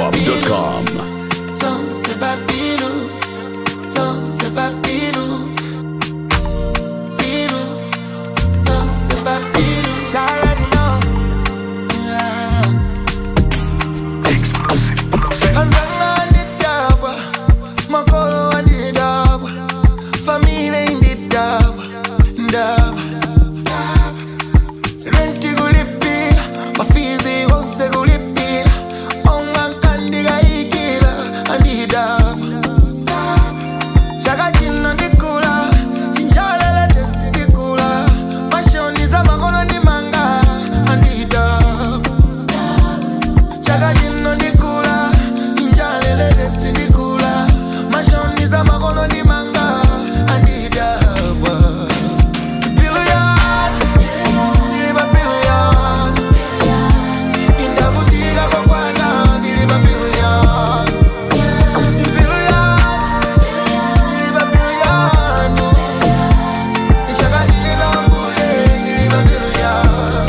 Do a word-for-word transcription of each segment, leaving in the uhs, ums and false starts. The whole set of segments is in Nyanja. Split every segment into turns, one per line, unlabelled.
wap dot com.
C'est pas pilou, c'est pas pilou, pilou, c'est pas pilou. You already know. Anzanga ndidabwa, makolo andidabwa, family indidabwa, ndabwa. Renti kulipila, mafizi wonse kulipila, onga nkandiga ikila, andidabwa. Chaka chino ndikula, chinjalele testi ndikula, mashoni za makono ndi manga, andidabwa. Chaka chino ndikula, chinjalele testi ndikula, mashoni za makono ndi manga, andidabwa. Billion, ndiliba billion, indavutika kwa kwana, ndiliba billion. Billion, ndiliba billion, ichaka chino mbuye, ndiliba billion.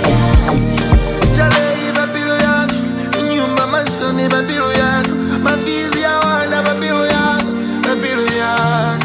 Jale iba billion, nyumba mansion iba billion, mafizi ya wana ba billion, ba billion.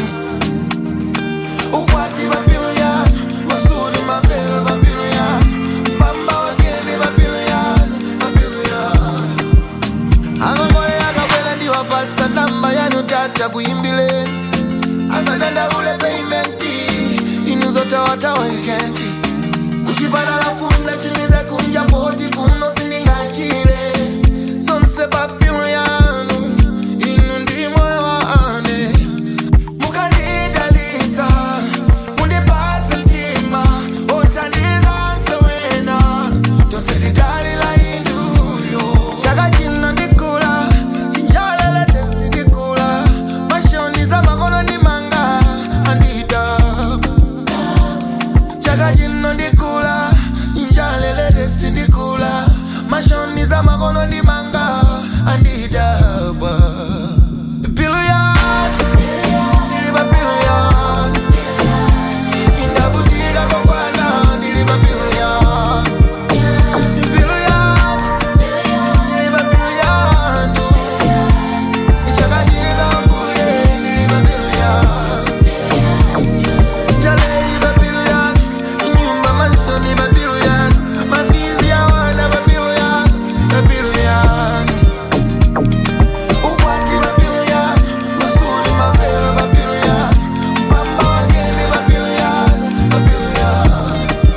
Ukwati ba billion, masuli mavela ba billion, mamba wakene ba billion, ba billion. Amangole akabwela ndiwapatsa namba yanu tata kuimbileni, asadanda ule paymenti, inuzotawatawa ikenti. Kuchipata lafunda timize kunja poti kuno sindingachire, sonse ba billion, inu ndi moyo wane. Mukandidalisa, mundipatsa mtima, otandiza sewena, tosetidalila induyo. Chaka chino ndikula, chinjalele testi ndikula, mashoni za makono ndi manga, andidabwa. Chaka chino ndikula, chinjalele testi ndikula, mashoni za makono ndi manga, andidabwa. Billion, ndiliba billion, indavutika kwa kwana, ndiliba billion. Billion, ndiliba billion, ichaka chino mbuye, ndiliba billion. Jale iba billion, nyumba mansion iba billion, mafizi ya wana ba billion, ba billion. Ukwati ba billion, masuli mavela ba billion, mamba wakene ba billion, ba billion.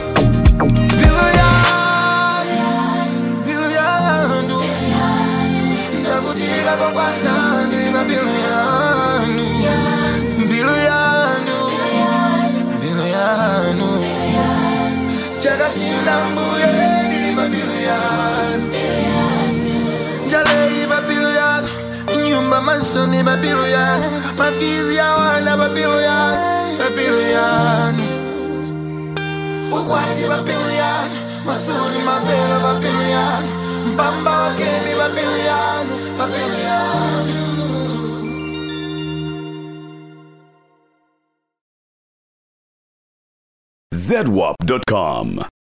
Billion, billion, ndavutika kwa kwana, ndiliba billion. Billion, billion, chaka chino mbuye, ndiliba billion. Jale iba billion, nyumba mansion iba billion, mafizi ya wana ba billion, ba billion. Ukwati ba billion, masuli mavela ba billion, mpamba wakene ba billion, ba billion.
Z wap dot com.